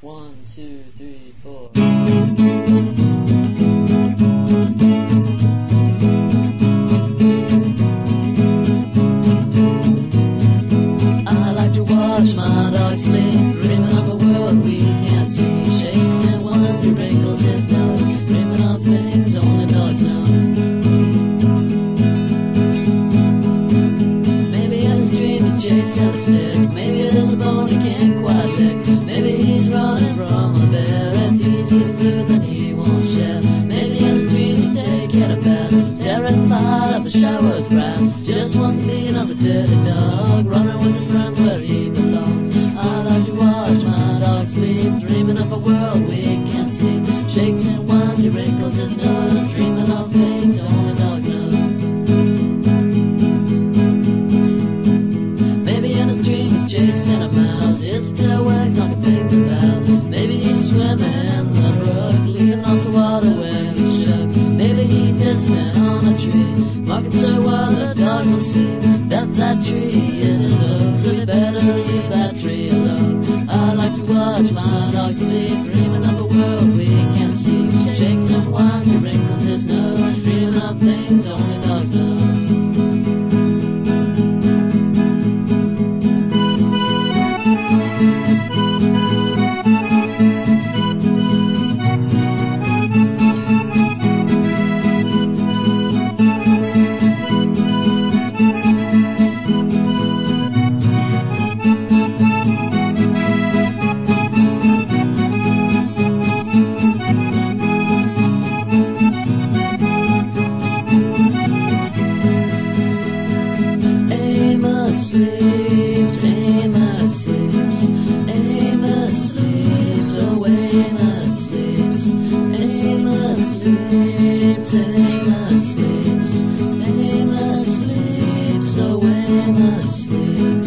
1, 2, 3, 4. I like to watch my dog sleep, dreaming of a world we can't see. Shakes and whines, he wrinkles his nose, dreaming of things only dogs know. Maybe in his dream he's chasing a stick, maybe there's a bone he can't quite lick. Maybe he's running from a bear, if he's eating food then he won't share. Maybe in his dream he's taking a bath, terrified of the shower's breath. Just wants to be another dirty dog, running with his friends where he belongs. I like to watch my dog sleep, dreaming of a world we can't see. Shakes and whines, he wrinkles his nose, dreaming of things only dogs know. Maybe in his dream he's chasing a mouse, his tail wags like a pig's about. Maybe he's swimming in the brook, leaving off the water where he shook. Maybe he's pissing on a tree, marking so well the dogs will see that that tree is his own, so you better leave that tree alone. I like to watch my dog sleep, dreaming of a world we can't see. Shakes and whines, he wrinkles his nose, dreaming of things only dogs know. Sleeps, Amos sleeps, Amos sleeps, oh Amos sleeps, Amos sleeps, Amos sleeps, Amos sleeps, oh Amos sleeps.